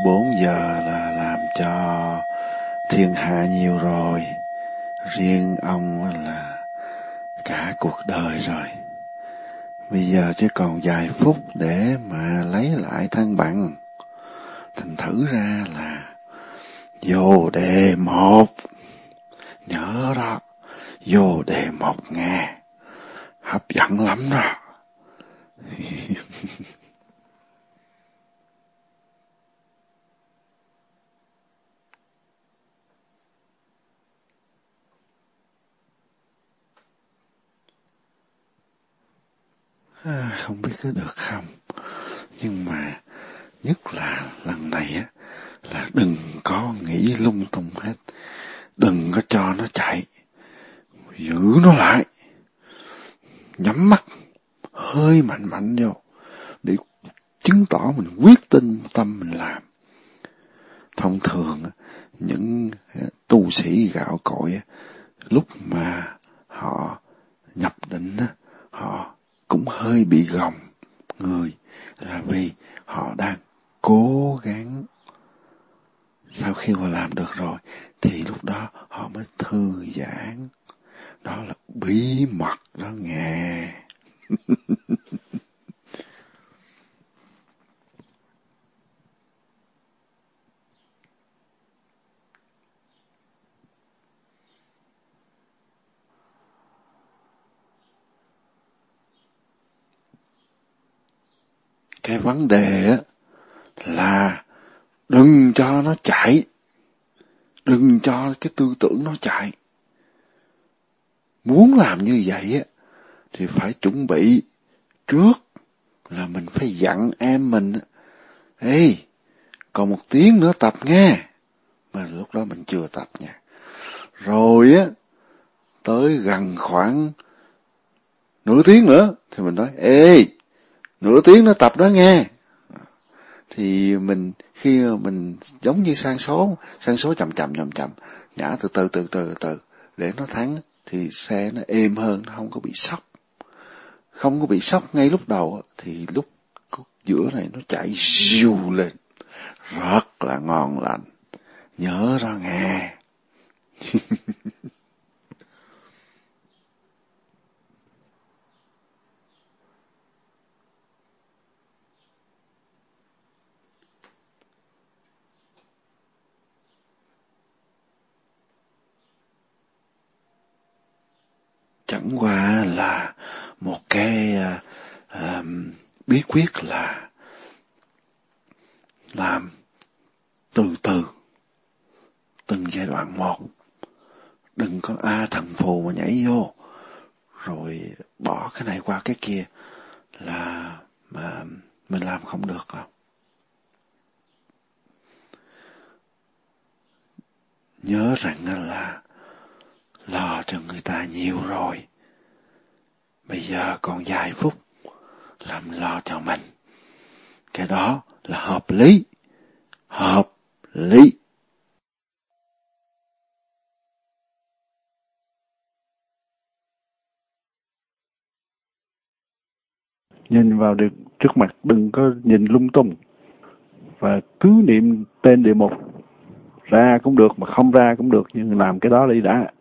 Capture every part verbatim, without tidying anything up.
bốn giờ là làm cho thiên hạ nhiều rồi. Riêng ông là cả cuộc đời rồi. Bây giờ chỉ còn vài phút để mà lấy lại thăng bằng. Thành thử ra là vô đề một. Nhớ đó, vô đề một nghe. Hấp dẫn lắm đó. À, không biết có được không. Nhưng mà nhất là lần này á, là đừng có nghĩ lung tung hết. Đừng có cho nó chạy. Giữ nó lại. Nhắm mắt. Hơi mạnh mạnh vô. Để chứng tỏ mình quyết tin tâm mình làm. Thông thường, những tu sĩ gạo cội, lúc mà họ nhập định, họ cũng hơi bị gồng người, là vì họ đang cố gắng. Sau khi họ làm được rồi, thì lúc đó họ mới thư giãn. Đó là bí mật đó nghe. Cái vấn đề á là đừng cho nó chạy. Đừng cho cái tư tưởng nó chạy. Muốn làm như vậy á thì phải chuẩn bị trước, là mình phải dặn em mình. Ê, còn một tiếng nữa tập nghe. Mà lúc đó mình chưa tập nha. Rồi á, tới gần khoảng nửa tiếng nữa thì mình nói, ê, nửa tiếng nữa tập đó nghe. Thì mình, khi mình giống như sang số, sang số chậm chậm chậm chậm, nhả từ từ từ từ từ, để nó thắng, thì xe nó êm hơn, nó không có bị sốc. Không có bị sốc ngay lúc đầu, thì lúc giữa này nó chạy siêu lên. Rất là ngon lành. Nhớ đó nghe. Chẳng qua là một cái uh, uh, bí quyết là làm từ từ, từng giai đoạn một. Đừng có a thần phù mà nhảy vô, rồi bỏ cái này qua cái kia, là mà mình làm không được đâu. Nhớ rằng là lo cho người ta nhiều rồi. Bây giờ còn vài phút làm lo cho mình. Cái đó là hợp lý. Hợp lý. Nhìn vào được trước mặt, đừng có nhìn lung tung. Và cứ niệm tên địa mục. Ra cũng được mà không ra cũng được, nhưng làm cái đó đi đã.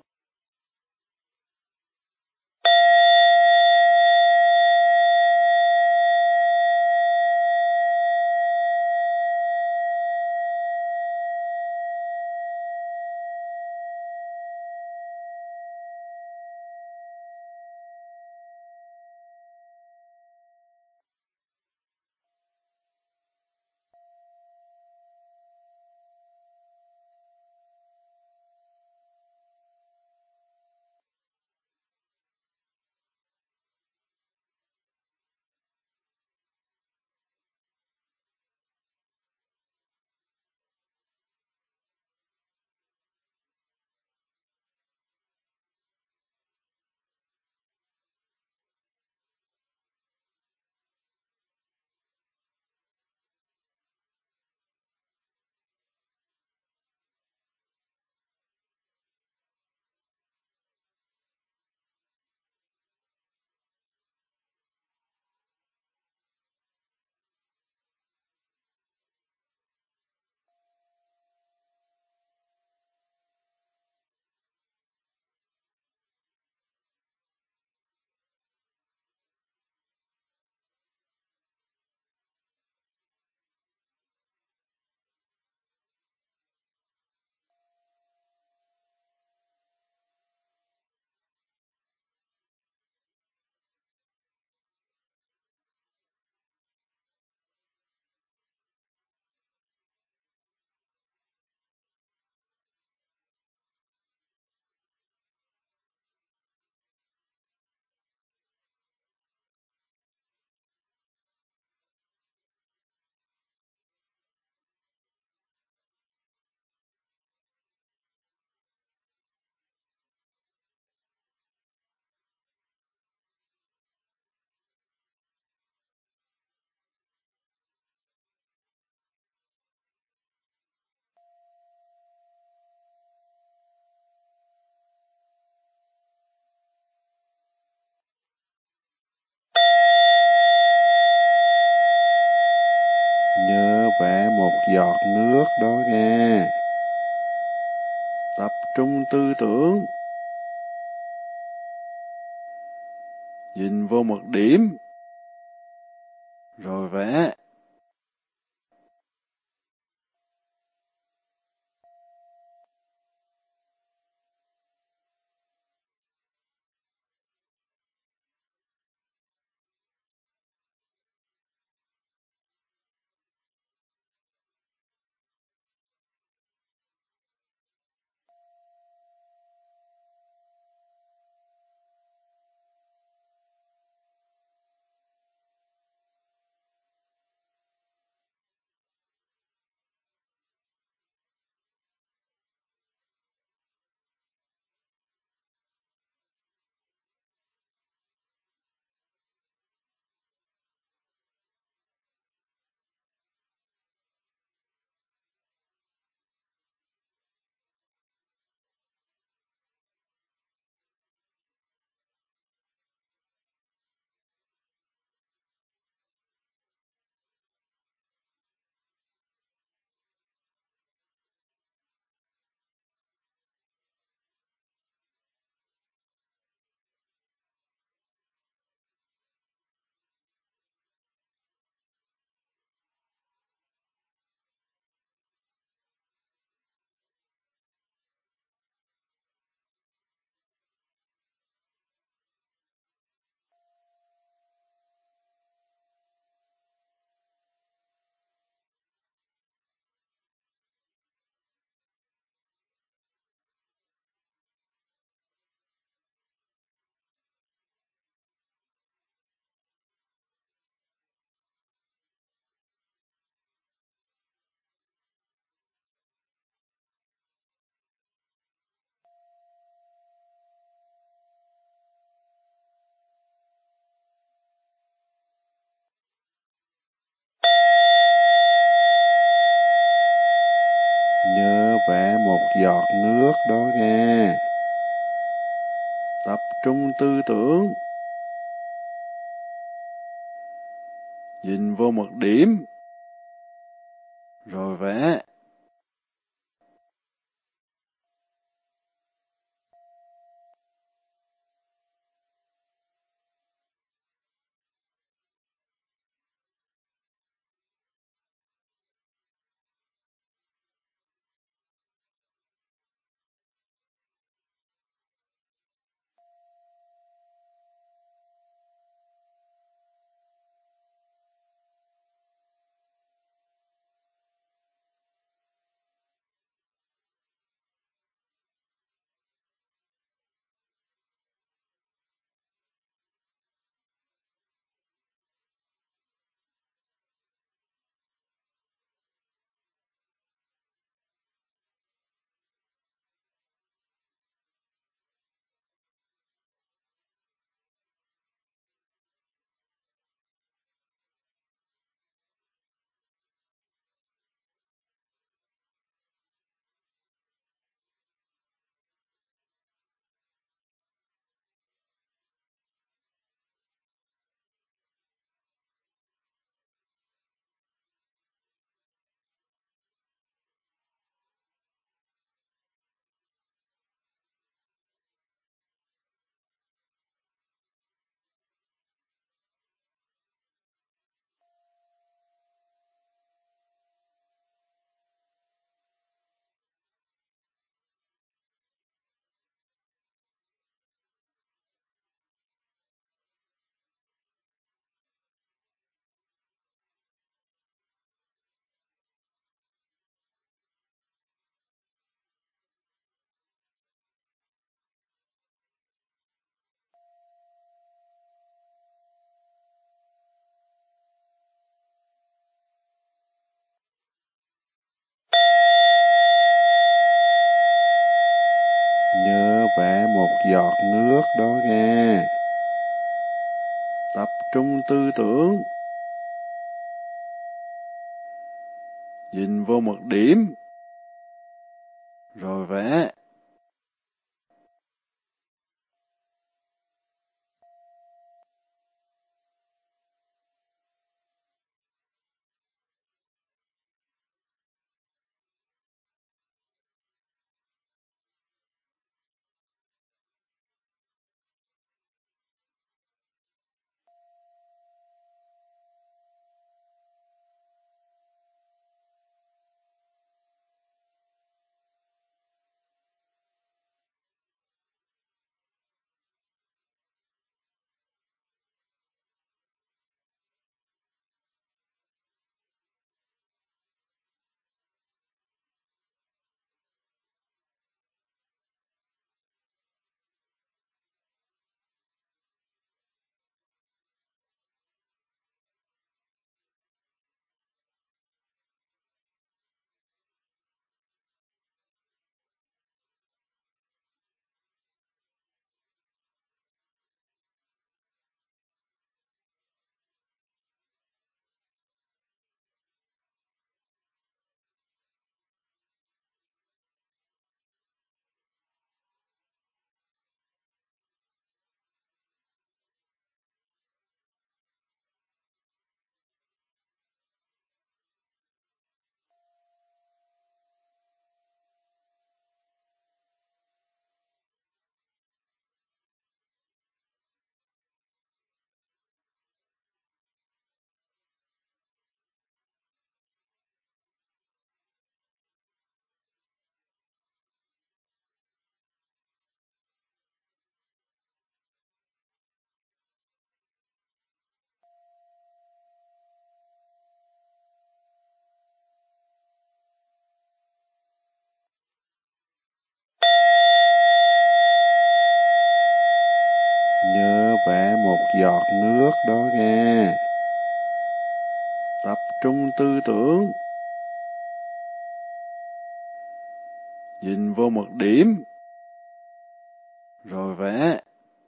vẽ một giọt nước đó nghe. Tập trung tư tưởng. Nhìn vô một điểm. Rồi vẽ. Nhớ vẽ một giọt nước đó nghe. Tập trung tư tưởng. Nhìn vô một điểm. Rồi vẽ. Nhớ vẽ một giọt nước đó nghe. Tập trung tư tưởng. Nhìn vô một điểm. Rồi vẽ. vẽ một giọt nước đó nghe. Tập trung tư tưởng. Nhìn vô một điểm. Rồi vẽ.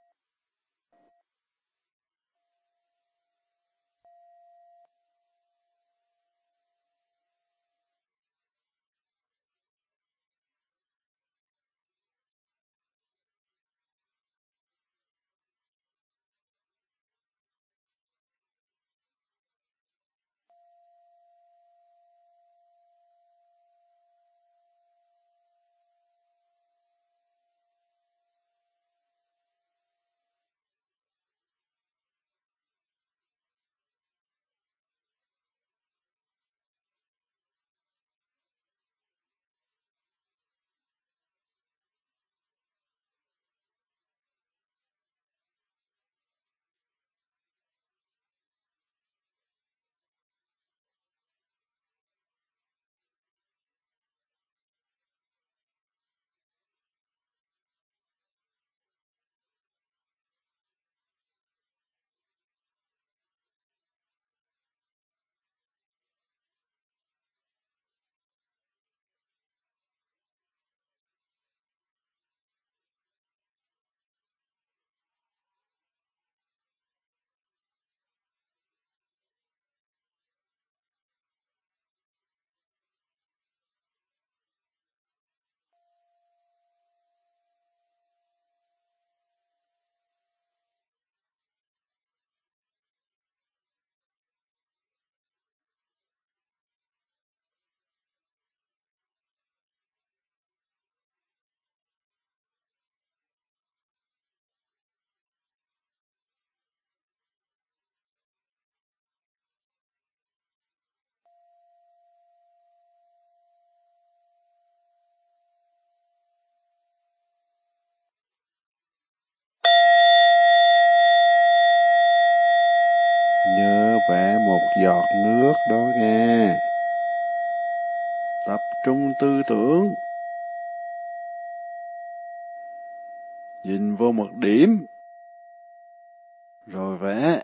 Nhớ vẽ một giọt nước đó nghe. Tập trung tư tưởng. Nhìn vô một điểm. Rồi vẽ.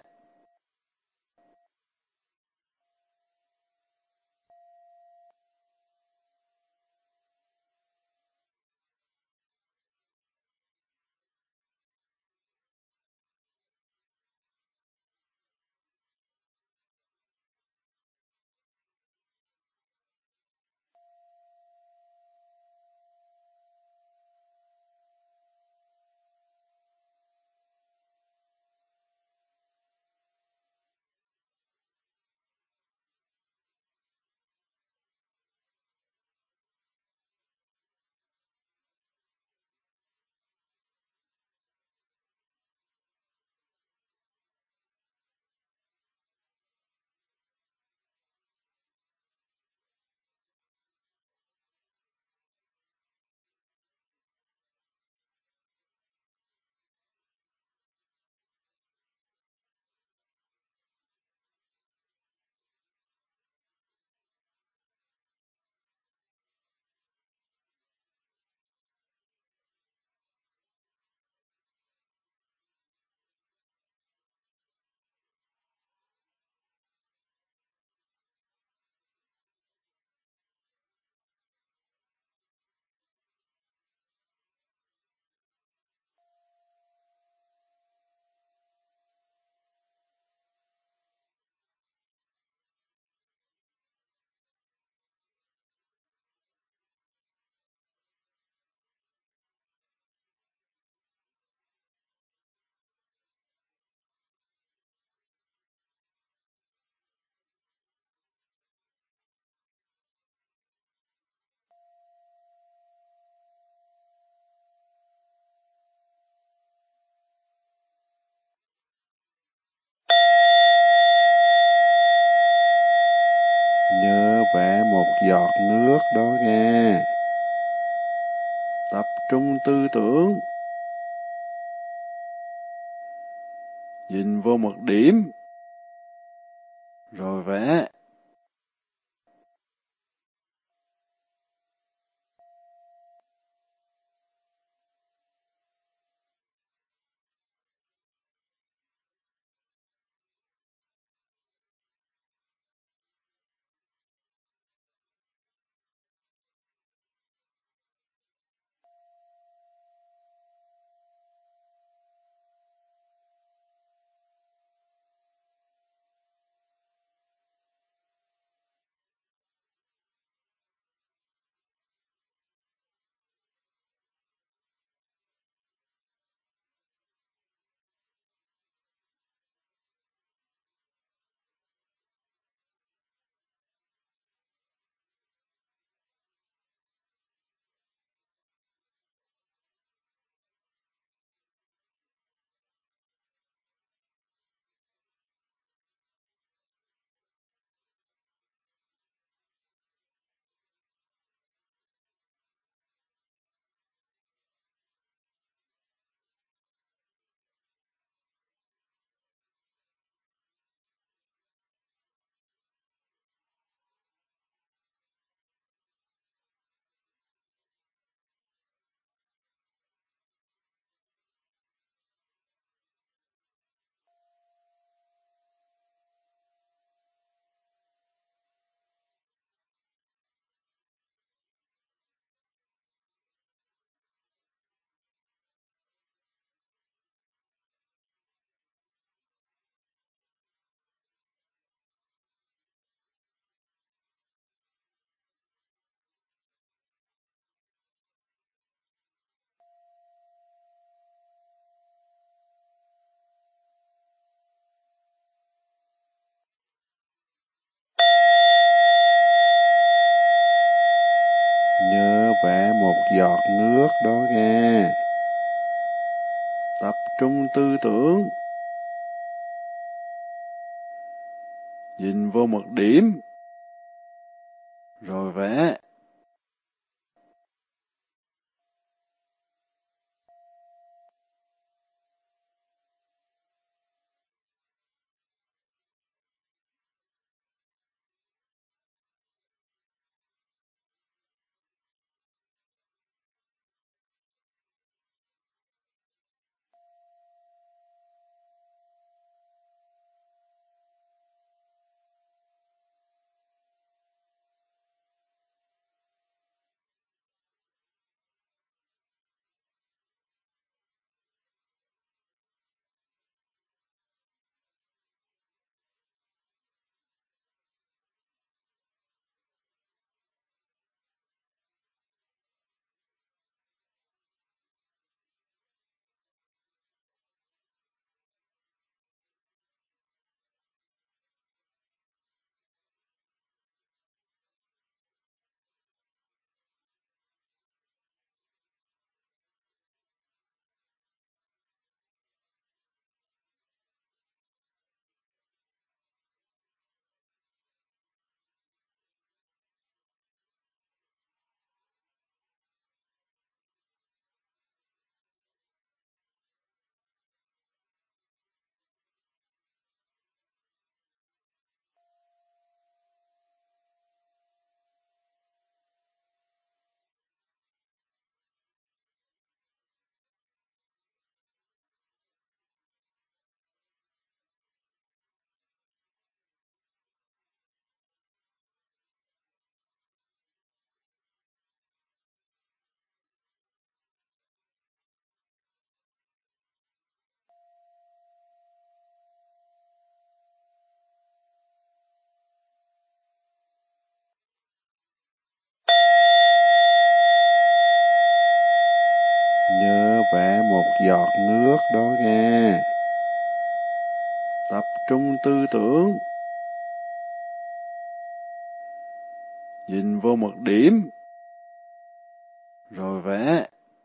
Nhớ vẽ một giọt nước đó nghe. Tập trung tư tưởng. Nhìn vô một điểm. Rồi vẽ. một giọt nước đó nghe. Tập trung tư tưởng, nhìn vô một điểm, rồi vẽ. Nhớ vẽ một giọt nước đó nghe. Tập trung tư tưởng, nhìn vô một điểm, rồi vẽ.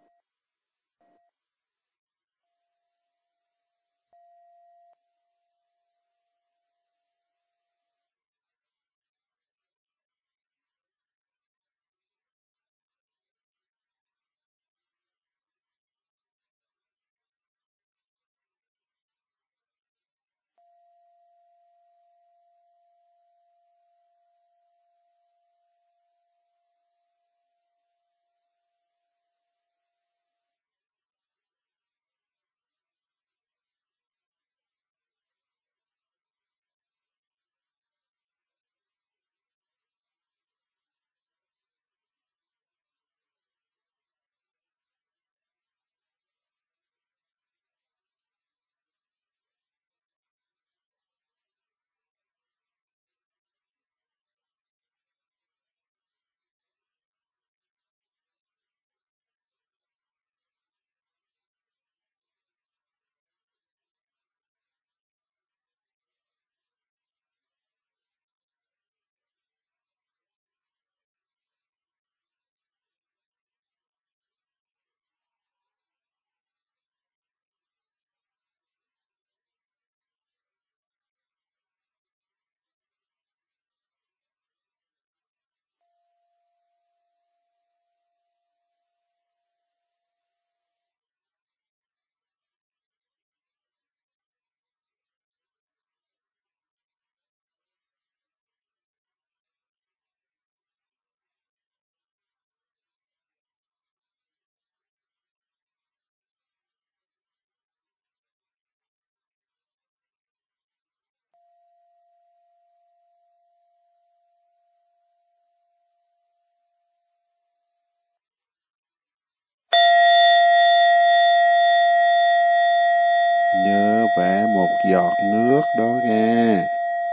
Nhớ vẽ một giọt nước đó nghe.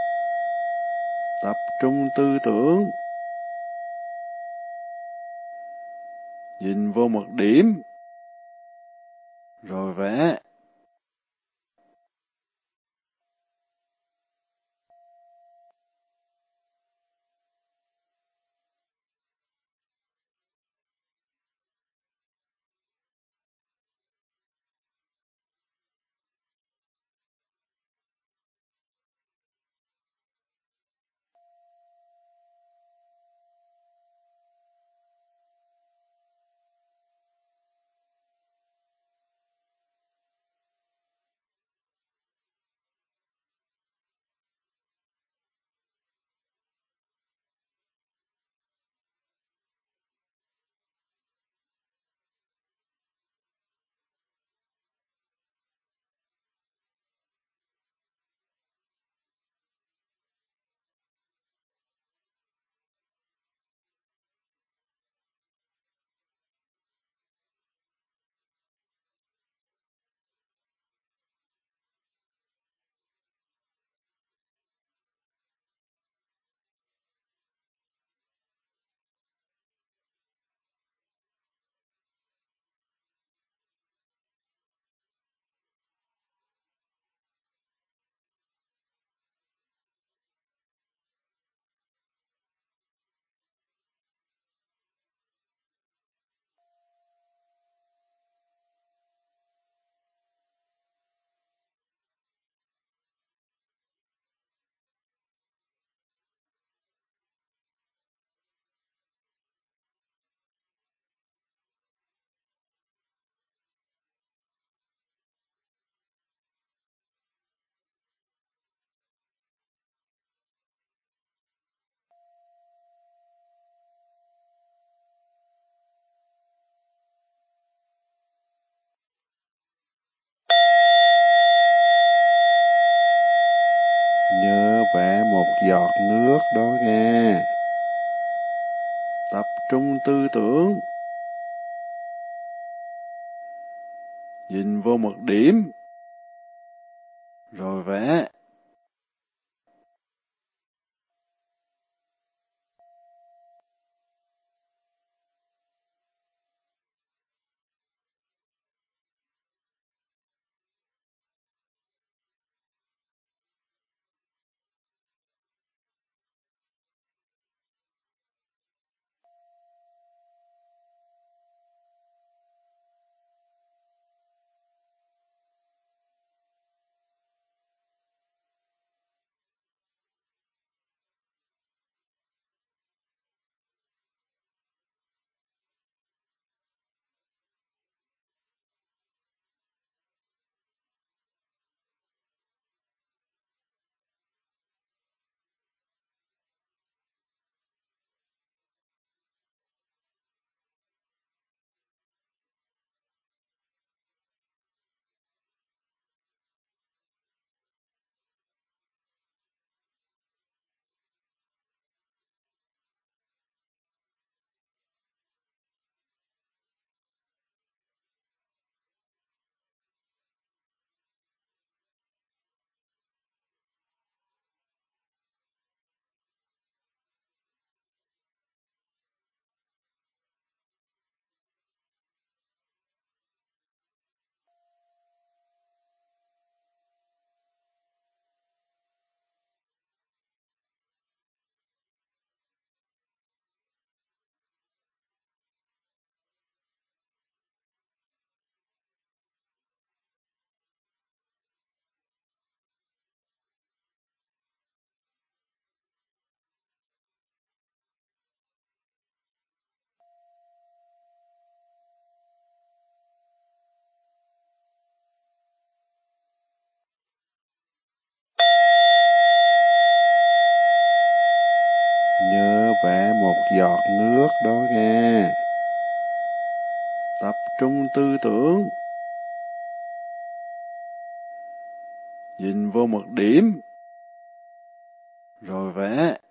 Tập trung tư tưởng, nhìn vô một điểm, rồi vẽ. giọt nước đó nghe. Tập trung tư tưởng. Nhìn vô một điểm. Rồi vẽ. Nhớ vẽ một giọt nước đó nghe. Tập trung tư tưởng. Nhìn vô một điểm. Rồi vẽ.